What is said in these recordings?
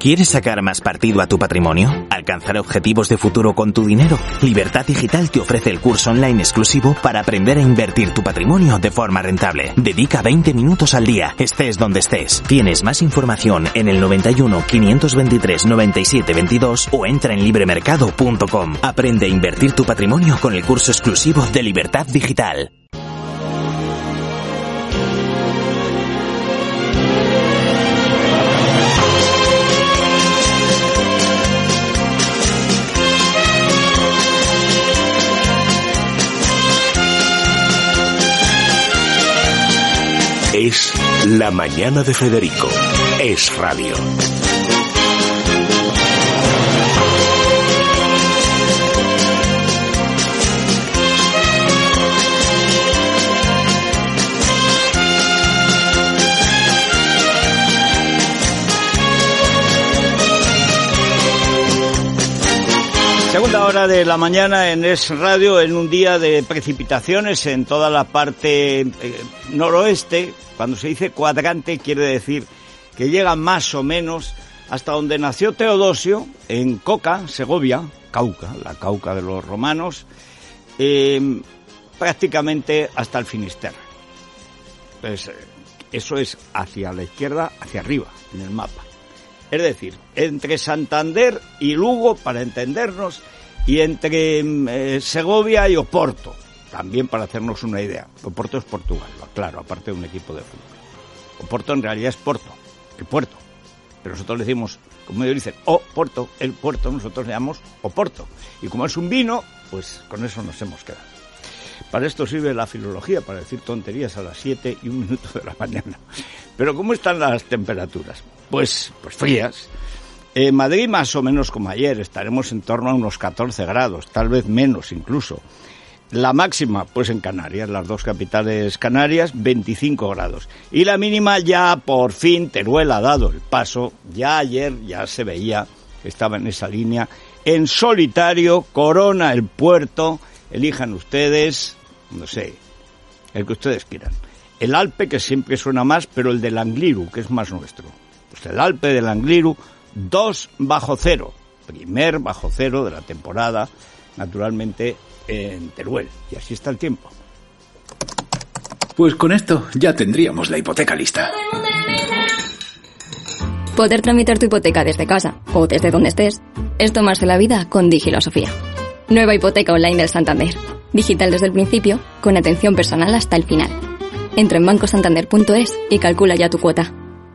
¿Quieres sacar más partido a tu patrimonio? ¿Alcanzar objetivos de futuro con tu dinero? Libertad Digital te ofrece el curso online exclusivo para aprender a invertir tu patrimonio de forma rentable. Dedica 20 minutos al día, estés donde estés. Tienes más información en el 91 523 97 22 o entra en libremercado.com. Aprende a invertir tu patrimonio con el curso exclusivo de Libertad Digital. Es La Mañana de Federico. Es radio. Segunda hora de la mañana en Es Radio, en un día de precipitaciones en toda la parte noroeste. Cuando se dice cuadrante quiere decir que llega más o menos hasta donde nació Teodosio, en Coca, Segovia, Cauca, la Cauca de los romanos, prácticamente hasta el Finisterre. Pues eso es hacia la izquierda, hacia arriba, en el mapa. Es decir, entre Santander y Lugo, para entendernos, y entre Segovia y Oporto, también para hacernos una idea. Oporto es Portugal, claro, aparte de un equipo de fútbol. Oporto en realidad es Porto, el puerto. Pero nosotros le decimos, como ellos dicen, Oporto, el puerto, nosotros le llamamos Oporto. Y como es un vino, pues con eso nos hemos quedado. Para esto sirve la filología, para decir tonterías a las 7:01 de la mañana. Pero ¿cómo están las temperaturas? Pues frías. En Madrid más o menos como ayer, estaremos en torno a unos 14 grados, tal vez menos incluso. La máxima, pues en Canarias, las dos capitales canarias, 25 grados. Y la mínima ya por fin Teruel ha dado el paso. Ya ayer ya se veía, estaba en esa línea. En solitario, corona el puerto. Elijan ustedes, no sé, el que ustedes quieran. El Alpe, que siempre suena más, pero el del Angliru, que es más nuestro. Pues el Alpe del Angliru, 2 bajo cero. Primer bajo cero de la temporada, naturalmente, en Teruel. Y así está el tiempo. Pues con esto ya tendríamos la hipoteca lista. Poder tramitar tu hipoteca desde casa o desde donde estés es tomarse la vida con Digilosofía. Nueva hipoteca online del Santander. Digital desde el principio, con atención personal hasta el final. Entra en bancosantander.es y calcula ya tu cuota.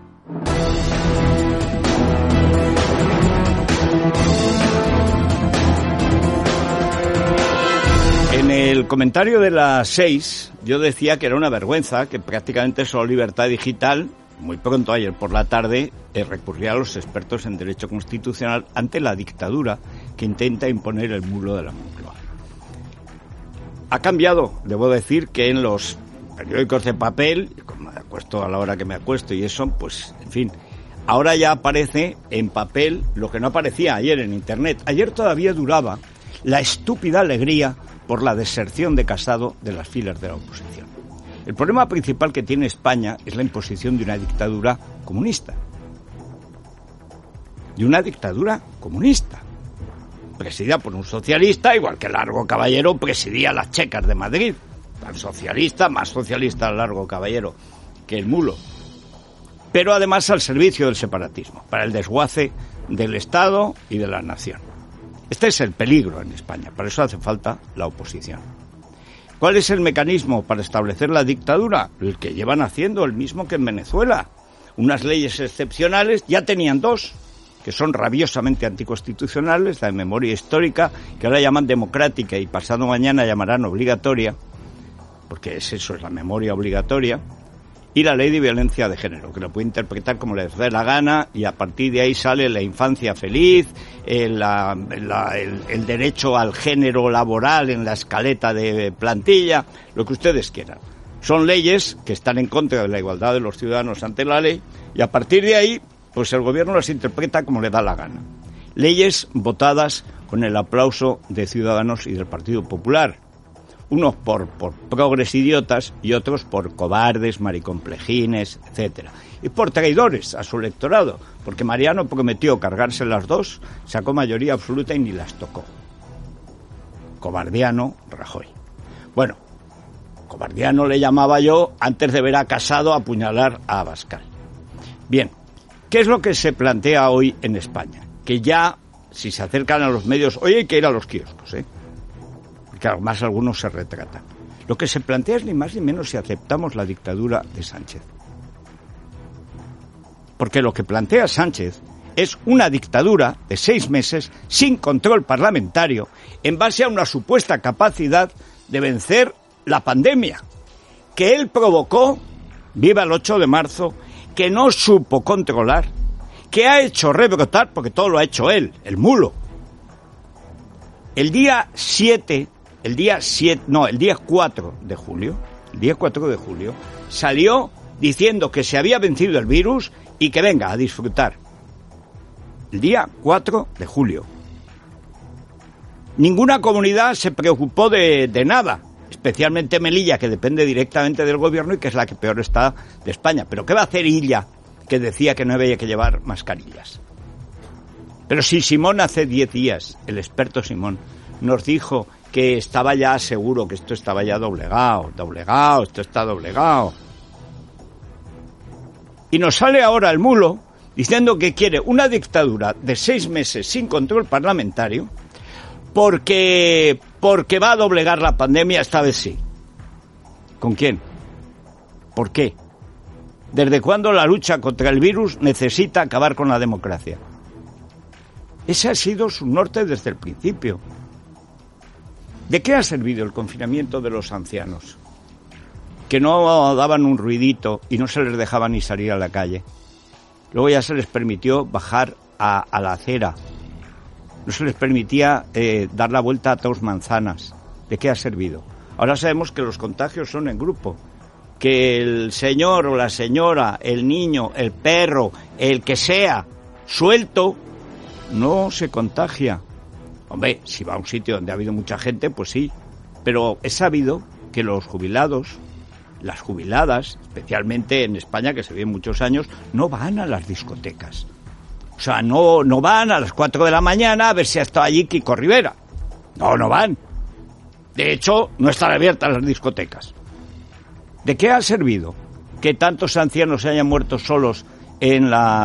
En el comentario de las 6, yo decía que era una vergüenza que prácticamente solo Libertad Digital, muy pronto ayer por la tarde, recurría a los expertos en derecho constitucional ante la dictadura que intenta imponer el muro de la Moncloa. Ha cambiado, debo decir, que en los periódicos de papel, como me acuesto a la hora que me acuesto y eso, pues, en fin, ahora ya aparece en papel lo que no aparecía ayer en Internet. Ayer todavía duraba la estúpida alegría por la deserción de Casado de las filas de la oposición. El problema principal que tiene España es la imposición de una dictadura comunista. De una dictadura comunista, presidida por un socialista, igual que Largo Caballero presidía las Checas de Madrid. Tan socialista, más socialista Largo Caballero que el mulo. Pero además al servicio del separatismo, para el desguace del Estado y de la nación. Este es el peligro en España, por eso hace falta la oposición. ¿Cuál es el mecanismo para establecer la dictadura? El que llevan haciendo, el mismo que en Venezuela. Unas leyes excepcionales, ya tenían dos, que son rabiosamente anticonstitucionales, la de memoria histórica, que ahora llaman democrática y pasado mañana llamarán obligatoria, porque es eso, es la memoria obligatoria, y la ley de violencia de género, que lo puede interpretar como les dé la gana, y a partir de ahí sale la infancia feliz, el derecho al género laboral en la escaleta de plantilla, lo que ustedes quieran. Son leyes que están en contra de la igualdad de los ciudadanos ante la ley, y a partir de ahí, pues el gobierno las interpreta como le da la gana. Leyes votadas con el aplauso de Ciudadanos y del Partido Popular. unos por progresidiotas y otros por cobardes, mariconplejines, etcétera. Y por traidores a su electorado, porque Mariano prometió cargarse las dos, sacó mayoría absoluta y ni las tocó. Cobardiano, Rajoy. Bueno, cobardiano le llamaba yo antes de ver a Casado apuñalar a Abascal. Bien, ¿qué es lo que se plantea hoy en España? Que ya, si se acercan a los medios, hoy hay que ir a los kioscos, porque además algunos se retratan. Lo que se plantea es ni más ni menos si aceptamos la dictadura de Sánchez. Porque lo que plantea Sánchez es una dictadura de 6 meses sin control parlamentario en base a una supuesta capacidad de vencer la pandemia que él provocó, viva el 8 de marzo, que no supo controlar, que ha hecho rebrotar, porque todo lo ha hecho él, el mulo. El día 4 de julio, salió diciendo que se había vencido el virus y que venga a disfrutar. El día 4 de julio. Ninguna comunidad se preocupó de nada, especialmente Melilla, que depende directamente del gobierno y que es la que peor está de España. ¿Pero qué va a hacer Illa, que decía que no había que llevar mascarillas? Pero si Simón hace 10 días, el experto Simón, nos dijo que estaba ya seguro, que esto estaba ya doblegado, esto está doblegado. Y nos sale ahora el mulo diciendo que quiere una dictadura de 6 meses sin control parlamentario porque va a doblegar la pandemia, esta vez sí. ¿Con quién? ¿Por qué? ¿Desde cuándo la lucha contra el virus necesita acabar con la democracia? Ese ha sido su norte desde el principio. ¿De qué ha servido el confinamiento de los ancianos? Que no daban un ruidito y no se les dejaba ni salir a la calle. Luego ya se les permitió bajar a la acera. No se les permitía dar la vuelta a 2 manzanas. ¿De qué ha servido? Ahora sabemos que los contagios son en grupo. Que el señor o la señora, el niño, el perro, el que sea, suelto, no se contagia. Hombre, si va a un sitio donde ha habido mucha gente, pues sí. Pero es sabido que los jubilados, las jubiladas, especialmente en España, que se vive muchos años, no van a las discotecas. O sea, no van a las 4 de la mañana a ver si ha estado allí Kiko Rivera. No van. De hecho, no están abiertas las discotecas. ¿De qué ha servido que tantos ancianos se hayan muerto solos en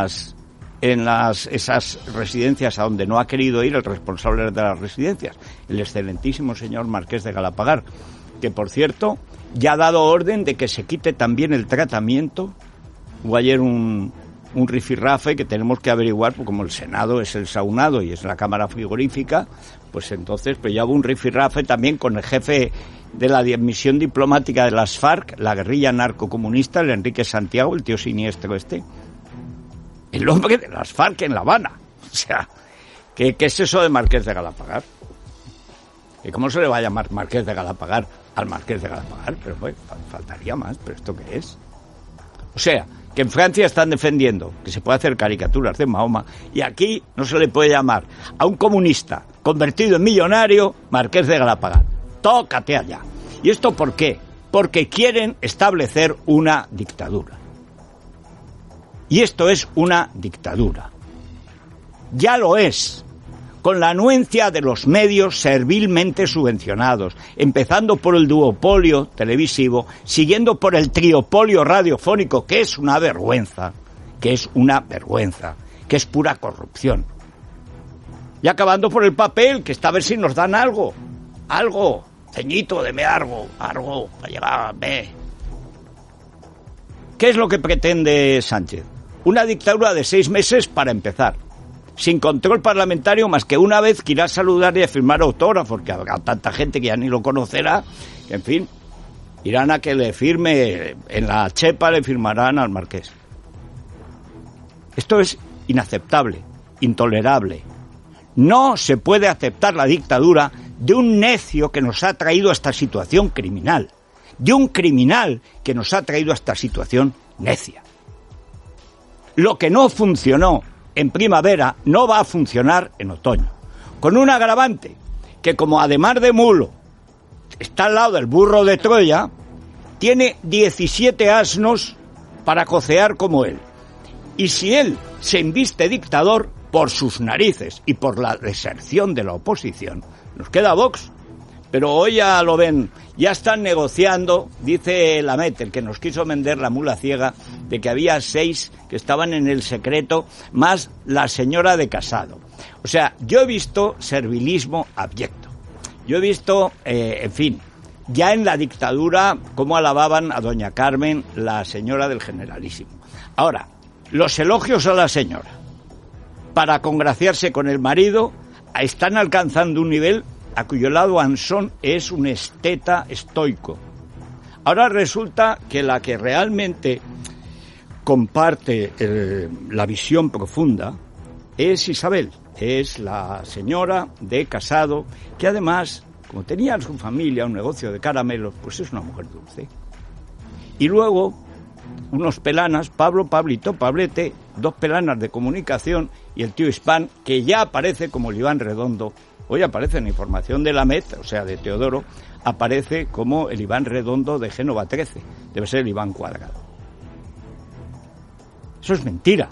esas residencias a donde no ha querido ir el responsable de las residencias, el excelentísimo señor Marqués de Galapagar, que por cierto ya ha dado orden de que se quite también el tratamiento? Hubo ayer un rifirrafe que tenemos que averiguar, porque como el Senado es el saunado y es la cámara frigorífica, pues entonces pues ya hubo un rifirrafe también con el jefe de la misión diplomática de las FARC, la guerrilla narcocomunista, el Enrique Santiago, el tío siniestro este, el hombre de las FARC en La Habana. O sea, ¿qué es eso de Marqués de Galapagar? ¿Y cómo se le va a llamar Marqués de Galapagar al Marqués de Galapagar? Pero bueno, faltaría más, ¿pero esto qué es? O sea, que en Francia están defendiendo que se puede hacer caricaturas de Mahoma y aquí no se le puede llamar a un comunista convertido en millonario Marqués de Galapagar. Tócate allá. ¿Y esto por qué? Porque quieren establecer una dictadura. Y esto es una dictadura. Ya lo es, con la anuencia de los medios servilmente subvencionados, empezando por el duopolio televisivo, siguiendo por el triopolio radiofónico, que es una vergüenza, que es pura corrupción. Y acabando por el papel, que está a ver si nos dan algo, ceñito, deme algo, para llegar, ve. ¿Qué es lo que pretende Sánchez? Una dictadura de 6 meses para empezar, sin control parlamentario más que una vez que irá a saludar y a firmar autógrafos, porque habrá tanta gente que ya ni lo conocerá, que, en fin, irán a que le firme, en la chepa le firmarán al Marqués. Esto es inaceptable, intolerable. No se puede aceptar la dictadura de un necio que nos ha traído a esta situación criminal, de un criminal que nos ha traído a esta situación necia. Lo que no funcionó en primavera no va a funcionar en otoño, con un agravante, que como además de mulo está al lado del burro de Troya, tiene 17 asnos para cocear como él. Y si él se inviste dictador, por sus narices y por la deserción de la oposición, nos queda Vox. Pero hoy ya lo ven, ya están negociando, dice Lamet, el que nos quiso vender la mula ciega, de que había 6 que estaban en el secreto, más la señora de Casado. O sea, yo he visto servilismo abyecto. Yo he visto, en fin, ya en la dictadura, cómo alababan a doña Carmen, la señora del Generalísimo. Ahora, los elogios a la señora, para congraciarse con el marido, están alcanzando un nivel a cuyo lado Ansón es un esteta estoico. Ahora resulta que la que realmente comparte la visión profunda es Isabel, es la señora de Casado, que además, como tenía en su familia un negocio de caramelos, pues es una mujer dulce. Y luego, unos pelanas, Pablo, Pablito, Pablete, 2 pelanas de comunicación y el tío Hispán, que ya aparece como el Iván Redondo. Hoy aparece en información de Lamet, o sea, de Teodoro, aparece como el Iván Redondo de Génova 13. Debe ser el Iván Cuadrado. Eso es mentira.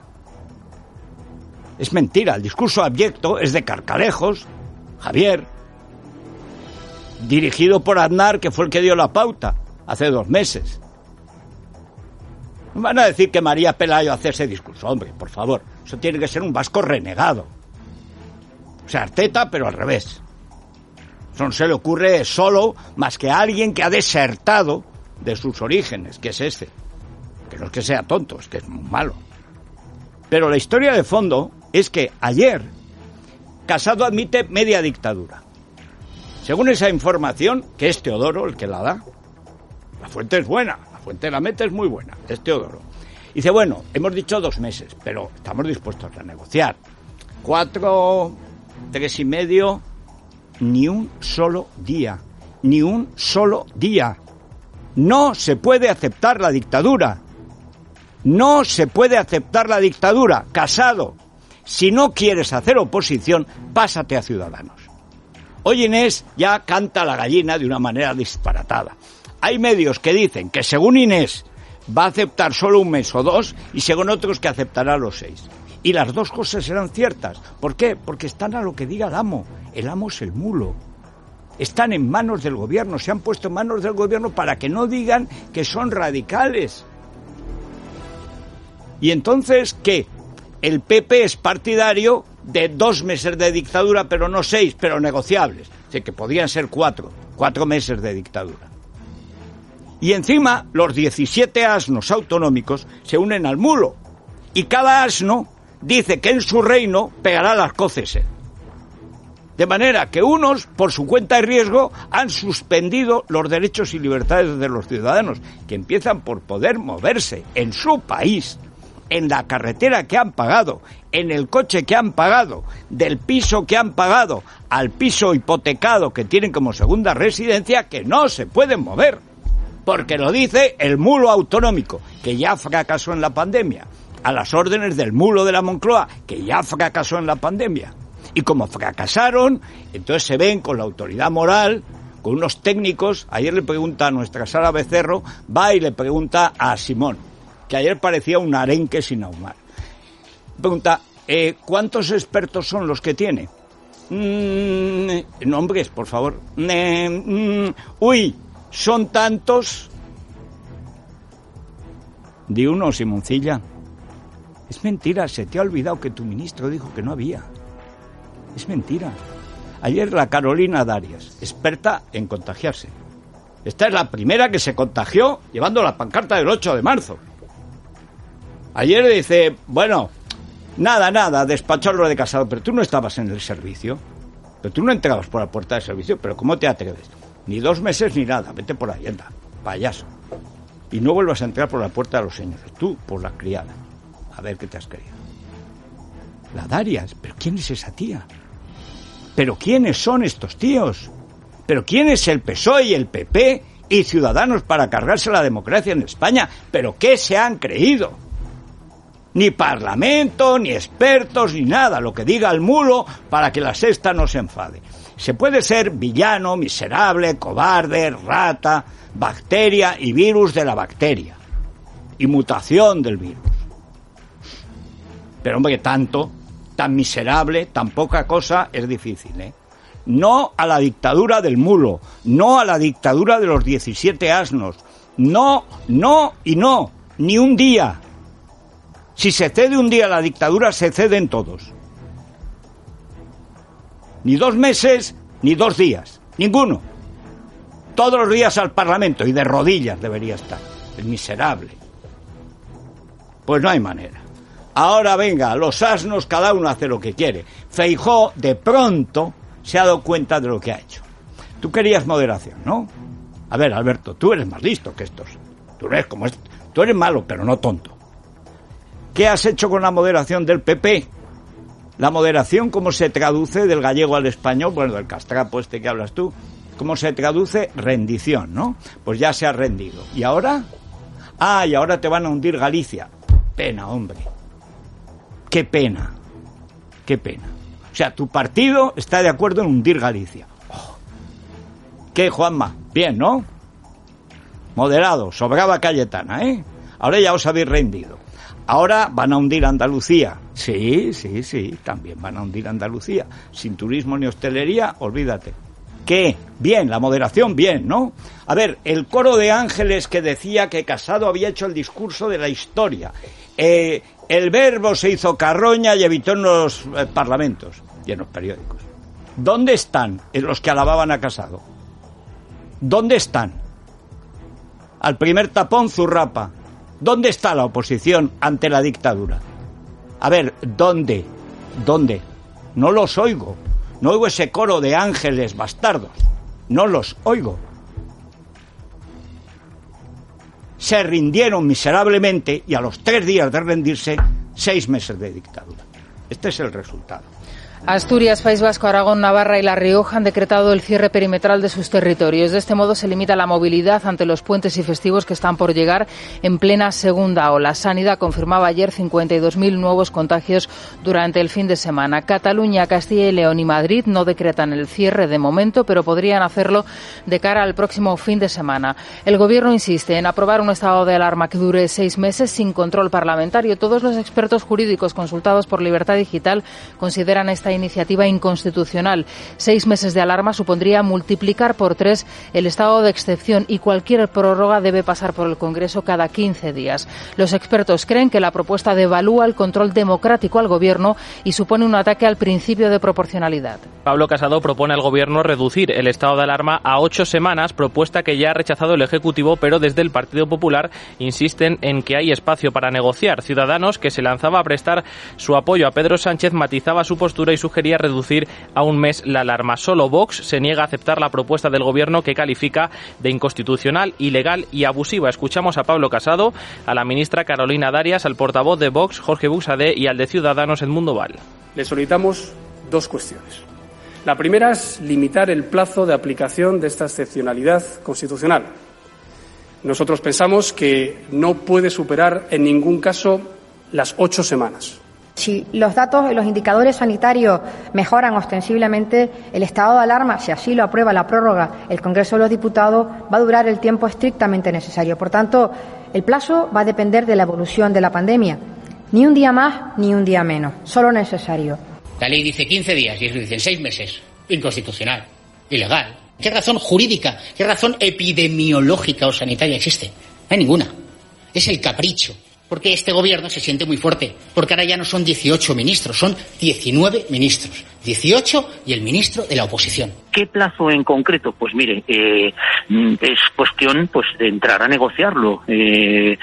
Es mentira. El discurso abyecto es de Carcalejos, Javier, dirigido por Aznar, que fue el que dio la pauta hace 2 meses. No van a decir que María Pelayo hace ese discurso, hombre, por favor. Eso tiene que ser un vasco renegado. O sea, Arteta, pero al revés. Eso no se le ocurre solo más que a alguien que ha desertado de sus orígenes, que es este. Que no es que sea tonto, es que es muy malo. Pero la historia de fondo es que ayer Casado admite media dictadura. Según esa información, que es Teodoro el que la da, la fuente es buena, la fuente de la meta es muy buena, es Teodoro. Dice, bueno, hemos dicho 2 meses, pero estamos dispuestos a negociar. 4, 3 y medio, ni un solo día, ni un solo día. No se puede aceptar la dictadura. No se puede aceptar la dictadura. Casado, si no quieres hacer oposición, pásate a Ciudadanos. Hoy Inés ya canta la gallina de una manera disparatada. Hay medios que dicen que según Inés va a aceptar solo 1 mes o 2 y según otros que aceptará los 6. Y las 2 cosas serán ciertas. ¿Por qué? Porque están a lo que diga el amo. El amo es el mulo. Están en manos del gobierno, se han puesto en manos del gobierno para que no digan que son radicales. Y entonces, ¿qué? El PP es partidario de 2 meses de dictadura, pero no 6, pero negociables. Es decir, que podrían ser 4 meses de dictadura. Y encima, los 17 asnos autonómicos se unen al mulo. Y cada asno dice que en su reino pegará las coces. De manera que unos, por su cuenta y riesgo, han suspendido los derechos y libertades de los ciudadanos, que empiezan por poder moverse en su país, en la carretera que han pagado, en el coche que han pagado, del piso que han pagado, al piso hipotecado que tienen como segunda residencia, que no se pueden mover. Porque lo dice el mulo autonómico, que ya fracasó en la pandemia, a las órdenes del mulo de la Moncloa, que ya fracasó en la pandemia. Y como fracasaron, entonces se ven con la autoridad moral, con unos técnicos. Ayer le pregunta a nuestra Sara Becerro, va y le pregunta a Simón, que ayer parecía un arenque sin ahumar. Pregunta, ¿cuántos expertos son los que tiene? Nombres, por favor. Son tantos. Di uno, Simoncilla. Es mentira, se te ha olvidado que tu ministro dijo que no había. Es mentira. Ayer la Carolina Darias, experta en contagiarse. Esta es la primera que se contagió llevando la pancarta del 8 de marzo. Ayer dice, bueno, nada, despacharlo de Casado, pero tú no estabas en el servicio. Pero tú no entrabas por la puerta del servicio, pero ¿cómo te atreves? Ni 2 meses ni nada, vete por ahí, anda, payaso. Y no vuelvas a entrar por la puerta de los señores, tú por la criada. A ver qué te has creído. La Darias, ¿pero quién es esa tía? ¿Pero quiénes son estos tíos? ¿Pero quién es el PSOE y el PP y Ciudadanos para cargarse la democracia en España? ¿Pero qué se han creído? Ni parlamento, ni expertos, ni nada. Lo que diga el mulo para que la sexta no se enfade. Se puede ser villano, miserable, cobarde, rata, bacteria y virus de la bacteria. Y mutación del virus. Pero hombre, tan miserable, tan poca cosa, es difícil, ¿eh? No a la dictadura del mulo, no a la dictadura de los 17 asnos, no, y no, ni un día. Si se cede un día a la dictadura, se ceden todos. Ni 2 meses, ni 2 días, ninguno. Todos los días al Parlamento, y de rodillas debería estar, el miserable. Pues no hay manera. Ahora venga, los asnos, cada uno hace lo que quiere. Feijóo, de pronto, se ha dado cuenta de lo que ha hecho. Tú querías moderación, ¿no? A ver, Alberto, tú eres más listo que estos. Tú eres malo, pero no tonto. ¿Qué has hecho con la moderación del PP? La moderación, ¿cómo se traduce del gallego al español? Bueno, del castrapo este que hablas tú. ¿Cómo se traduce? Rendición, ¿no? Pues ya se ha rendido. ¿Y ahora? Y ahora te van a hundir Galicia. Pena, hombre. Qué pena. Qué pena. O sea, tu partido está de acuerdo en hundir Galicia. ¿Qué, Juanma? Bien, ¿no? Moderado, sobraba Cayetana, ¿eh? Ahora ya os habéis rendido. Ahora van a hundir Andalucía. Sí, también van a hundir Andalucía. Sin turismo ni hostelería, olvídate. ¿Qué? Bien, la moderación, bien, ¿no? A ver, el coro de ángeles que decía que Casado había hecho el discurso de la historia. El verbo se hizo carroña y evitó en los parlamentos y en los periódicos. ¿Dónde están los que alababan a Casado? ¿Dónde están? Al primer tapón, zurrapa. ¿Dónde está la oposición ante la dictadura? A ver, ¿dónde? No los oigo. No oigo ese coro de ángeles bastardos. No los oigo. Se rindieron miserablemente y a los 3 días de rendirse, 6 meses de dictadura. Este es el resultado. Asturias, País Vasco, Aragón, Navarra y La Rioja han decretado el cierre perimetral de sus territorios. De este modo se limita la movilidad ante los puentes y festivos que están por llegar en plena segunda ola. Sanidad confirmaba ayer 52.000 nuevos contagios durante el fin de semana. Cataluña, Castilla y León y Madrid no decretan el cierre de momento, pero podrían hacerlo de cara al próximo fin de semana. El Gobierno insiste en aprobar un estado de alarma que dure 6 meses sin control parlamentario. Todos los expertos jurídicos consultados por Libertad Digital consideran esta iniciativa inconstitucional. 6 meses de alarma supondría multiplicar por 3 el estado de excepción y cualquier prórroga debe pasar por el Congreso cada 15 días. Los expertos creen que la propuesta devalúa el control democrático al Gobierno y supone un ataque al principio de proporcionalidad. Pablo Casado propone al Gobierno reducir el estado de alarma a 8 semanas, propuesta que ya ha rechazado el Ejecutivo, pero desde el Partido Popular insisten en que hay espacio para negociar. Ciudadanos, que se lanzaba a prestar su apoyo a Pedro Sánchez, matizaba su postura y sugería reducir a 1 mes la alarma. Solo Vox se niega a aceptar la propuesta del Gobierno, que califica de inconstitucional, ilegal y abusiva. Escuchamos a Pablo Casado, a la ministra Carolina Darias, al portavoz de Vox, Jorge Buxadé, y al de Ciudadanos, Edmundo Val. Le solicitamos 2 cuestiones. La primera es limitar el plazo de aplicación de esta excepcionalidad constitucional. Nosotros pensamos que no puede superar en ningún caso las 8 semanas. Si los datos y los indicadores sanitarios mejoran ostensiblemente, el estado de alarma, si así lo aprueba la prórroga el Congreso de los Diputados, va a durar el tiempo estrictamente necesario. Por tanto, el plazo va a depender de la evolución de la pandemia. Ni un día más, ni un día menos, solo necesario. La ley dice 15 días y ellos dicen 6 meses. Inconstitucional, ilegal. ¿Qué razón jurídica, qué razón epidemiológica o sanitaria existe? No hay ninguna. Es el capricho. Porque este Gobierno se siente muy fuerte, porque ahora ya no son 18 ministros, son 19 ministros, 18 y el ministro de la oposición. ¿Qué plazo en concreto? Pues mire, es cuestión pues de entrar a negociarlo, de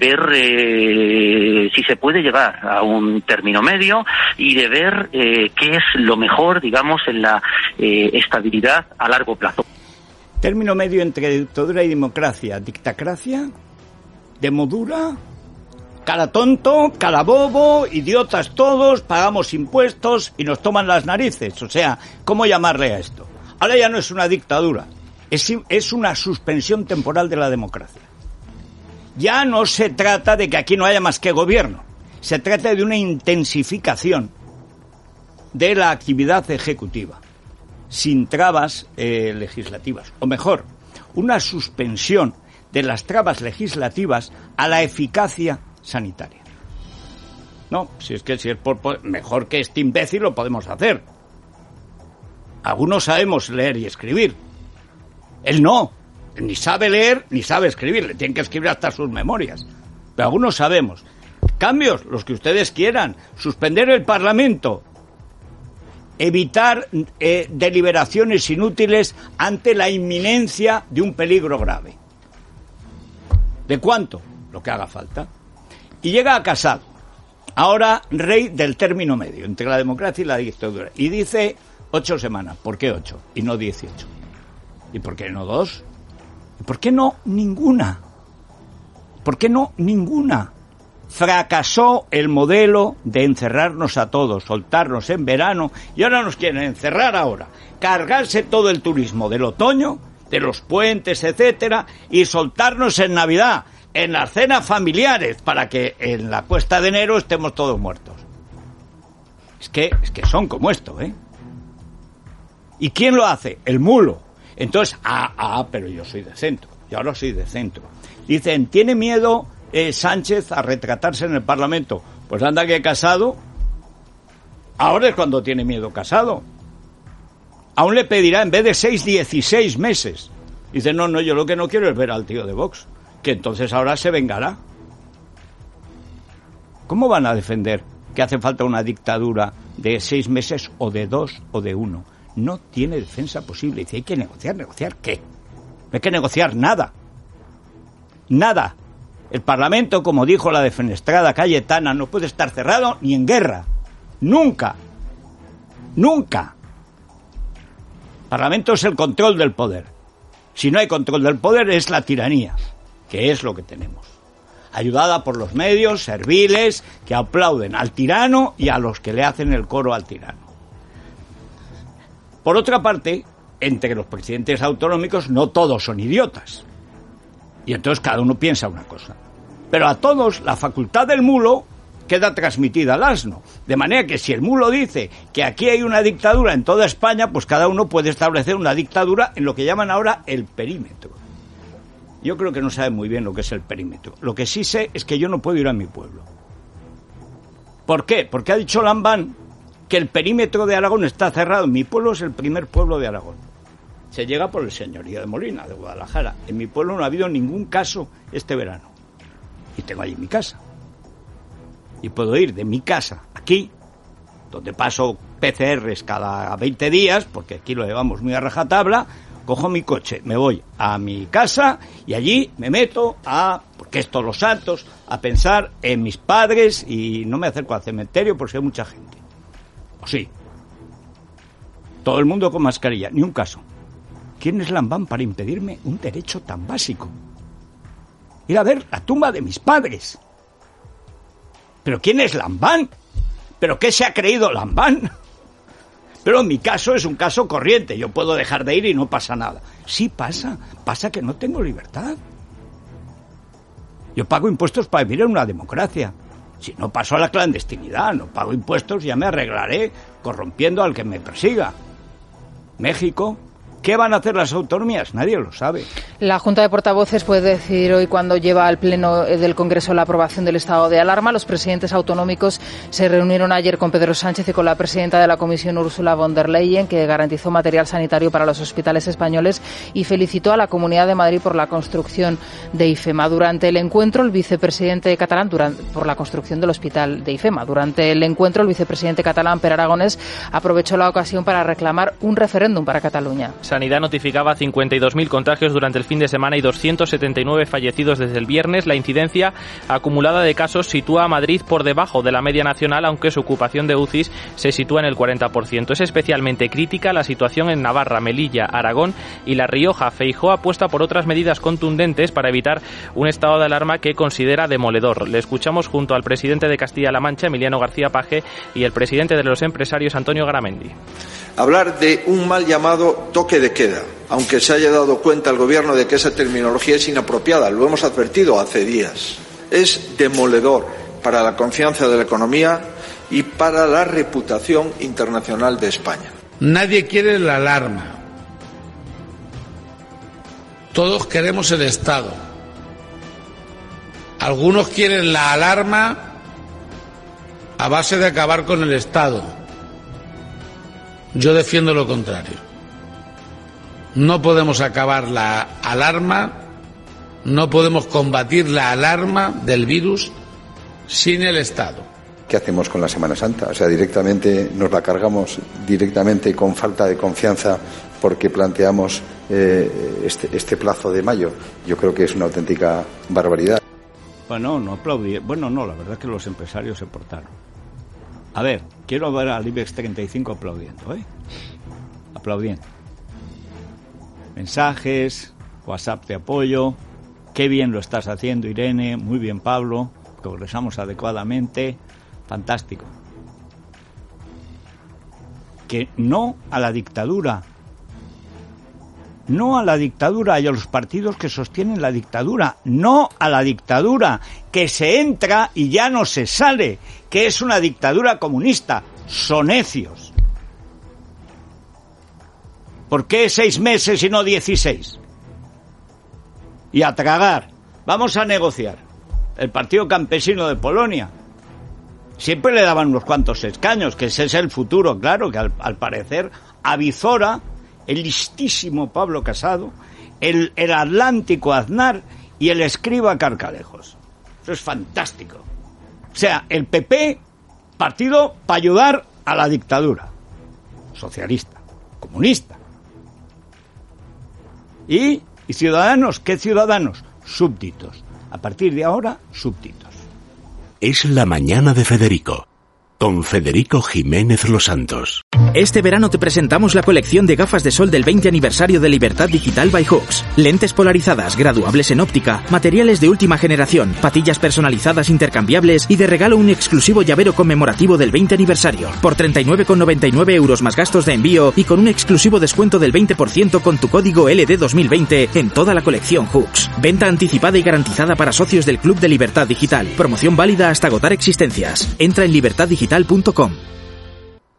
ver si se puede llegar a un término medio y de ver qué es lo mejor, digamos, en la estabilidad a largo plazo. Término medio entre dictadura y democracia. ¿Dictacracia? ¿Demodura? Cara tonto, cara bobo, idiotas todos, pagamos impuestos y nos toman las narices. O sea, ¿cómo llamarle a esto? Ahora ya no es una dictadura, es una suspensión temporal de la democracia. Ya no se trata de que aquí no haya más que gobierno. se trata de una intensificación de la actividad ejecutiva, sin trabas legislativas, o mejor, una suspensión de las trabas legislativas a la eficacia sanitaria. No, si es mejor que este imbécil lo podemos hacer. Algunos sabemos leer y escribir. Él no, ni sabe leer ni sabe escribir, le tienen que escribir hasta sus memorias. Pero algunos sabemos. Cambios, los que ustedes quieran, suspender el Parlamento, evitar deliberaciones inútiles ante la inminencia de un peligro grave. ¿De cuánto? Lo que haga falta. Y llega a Casado, ahora rey del término medio, entre la democracia y la dictadura, y dice 8 semanas. ¿Por qué 8 y no 18? ¿Y por qué no 2? ¿Y por qué no ninguna? ¿Por qué no ninguna? Fracasó el modelo de encerrarnos a todos, soltarnos en verano, y ahora nos quieren encerrar ahora, cargarse todo el turismo del otoño, de los puentes, etcétera, y soltarnos en Navidad, en las cenas familiares, para que en la cuesta de enero estemos todos muertos. Es que son como esto, ¿eh? ¿Y quién lo hace? El mulo. Entonces, pero yo soy de centro, yo ahora soy de centro. Dicen, ¿tiene miedo Sánchez a retratarse en el Parlamento? Pues anda que Casado, ahora es cuando tiene miedo Casado. Aún le pedirá, en vez de 6, 16 meses. Dice, no, yo lo que no quiero es ver al tío de Vox, que entonces ahora se vengará. ¿Cómo van a defender que hace falta una dictadura de 6 meses o de 2 o de 1? No tiene defensa posible. Dice, hay que negociar. ¿Negociar qué? No hay que negociar nada. Nada. El Parlamento, como dijo la defenestrada Cayetana, no puede estar cerrado ni en guerra. Nunca. Nunca. El Parlamento es el control del poder. Si no hay control del poder es la tiranía, que es lo que tenemos. Ayudada por los medios serviles que aplauden al tirano y a los que le hacen el coro al tirano. Por otra parte, entre los presidentes autonómicos no todos son idiotas. Y entonces cada uno piensa una cosa. Pero a todos la facultad del mulo queda transmitida al asno. De manera que si el mulo dice que aquí hay una dictadura en toda España, pues cada uno puede establecer una dictadura en lo que llaman ahora el perímetro. Yo creo que no sabe muy bien lo que es el perímetro. Lo que sí sé es que yo no puedo ir a mi pueblo. ¿Por qué? Porque ha dicho Lambán que el perímetro de Aragón está cerrado. Mi pueblo es el primer pueblo de Aragón. Se llega por el señorío de Molina, de Guadalajara. En mi pueblo no ha habido ningún caso este verano. Y tengo allí mi casa. Y puedo ir de mi casa aquí, donde paso PCRs cada 20 días, porque aquí lo llevamos muy a rajatabla, cojo mi coche, me voy a mi casa y allí me meto porque es todos los santos, a pensar en mis padres y no me acerco al cementerio porque hay mucha gente. ¿O sí? Todo el mundo con mascarilla, ni un caso. ¿Quién es Lambán para impedirme un derecho tan básico? Ir a ver la tumba de mis padres. ¿Pero quién es Lambán? ¿Pero qué se ha creído Lambán? Pero en mi caso es un caso corriente. Yo puedo dejar de ir y no pasa nada. Sí pasa. Pasa que no tengo libertad. Yo pago impuestos para vivir en una democracia. Si no paso a la clandestinidad, no pago impuestos, ya me arreglaré corrompiendo al que me persiga. México... ¿Qué van a hacer las autonomías? Nadie lo sabe. La Junta de Portavoces puede decidir hoy, cuando lleva al Pleno del Congreso la aprobación del estado de alarma. Los presidentes autonómicos se reunieron ayer con Pedro Sánchez y con la presidenta de la Comisión, Ursula von der Leyen, que garantizó material sanitario para los hospitales españoles y felicitó a la Comunidad de Madrid por la construcción de IFEMA. Durante el encuentro, el vicepresidente catalán, por la construcción del hospital de IFEMA. Durante el encuentro, el vicepresidente catalán, Pere Aragonés, aprovechó la ocasión para reclamar un referéndum para Cataluña. Sanidad notificaba 52.000 contagios durante el fin de semana y 279 fallecidos desde el viernes. La incidencia acumulada de casos sitúa a Madrid por debajo de la media nacional, aunque su ocupación de UCIs se sitúa en el 40%. Es especialmente crítica la situación en Navarra, Melilla, Aragón y La Rioja. Feijóo apuesta por otras medidas contundentes para evitar un estado de alarma que considera demoledor. Le escuchamos junto al presidente de Castilla-La Mancha, Emiliano García Paje, y el presidente de los empresarios, Antonio Garamendi. Hablar de un mal llamado toque de queda, aunque se haya dado cuenta el Gobierno de que esa terminología es inapropiada, lo hemos advertido hace días. Es demoledor para la confianza de la economía y para la reputación internacional de España. Nadie quiere la alarma. Todos queremos el Estado. Algunos quieren la alarma a base de acabar con el Estado. Yo defiendo lo contrario. No podemos acabar la alarma, no podemos combatir la alarma del virus sin el Estado. ¿Qué hacemos con la Semana Santa? O sea, directamente nos la cargamos directamente con falta de confianza porque planteamos este plazo de mayo. Yo creo que es una auténtica barbaridad. Bueno, no aplaudí. Bueno, no, la verdad es que los empresarios se portaron. A ver, quiero ver al IBEX 35 aplaudiendo, aplaudiendo. Mensajes, WhatsApp de apoyo. Qué bien lo estás haciendo, Irene. Muy bien, Pablo. Progresamos adecuadamente. Fantástico. Que no a la dictadura. No a la dictadura y a los partidos que sostienen la dictadura. No a la dictadura, que se entra y ya no se sale, que es una dictadura comunista. Son necios. ¿Por qué 6 meses y no 16? Y a tragar. Vamos a negociar. El Partido Campesino de Polonia siempre le daban unos cuantos escaños, que ese es el futuro, claro, que al parecer avizora el listísimo Pablo Casado, el atlántico Aznar y el escriba Carcalejos. Eso es fantástico. O sea, el PP, partido para ayudar a la dictadura. Socialista, comunista. ¿Y ciudadanos? ¿Qué ciudadanos? Súbditos. A partir de ahora, súbditos. Es la mañana de Federico, con Federico Jiménez Los Santos. Este verano te presentamos la colección de gafas de sol del 20 aniversario de Libertad Digital by Hooks. Lentes polarizadas, graduables en óptica, materiales de última generación, patillas personalizadas intercambiables y de regalo un exclusivo llavero conmemorativo del 20 aniversario. Por 39,99 euros más gastos de envío y con un exclusivo descuento del 20% con tu código LD2020 en toda la colección Hooks. Venta anticipada y garantizada para socios del Club de Libertad Digital. Promoción válida hasta agotar existencias. Entra en libertaddigital.com.